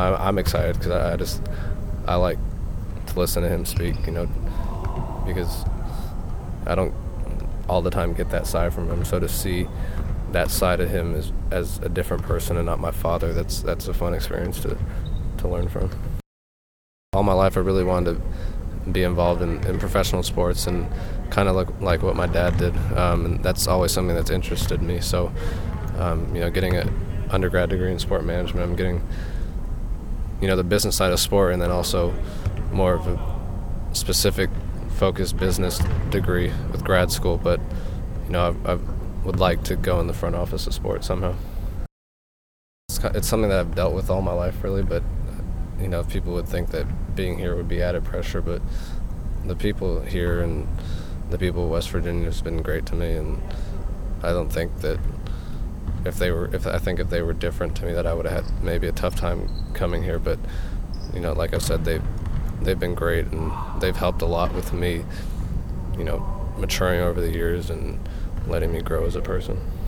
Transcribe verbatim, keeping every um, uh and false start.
I, I'm excited because I, I just I like to listen to him speak, you know, because I don't all the time get that side from him. So to see that side of him as as a different person and not my father, that's that's a fun experience to to learn from. All my life I really wanted to be involved in, in professional sports and kind of look like what my dad did, um, and that's always something that's interested me. So um, you know, getting an undergrad degree in sport management, I'm getting you know the business side of sport, and then also more of a specific focused business degree with grad school. But you know I, I would like to go in the front office of sports somehow. It's, it's something that I've dealt with all my life really, but you know people would think that being here would be added pressure, but the people here and the people of West Virginia has been great to me, and I don't think that if they were if I think if they were different to me that I would have had maybe a tough time coming here. But you know like I said, they've they've been great, and they've helped a lot with me you know maturing over the years and letting me grow as a person.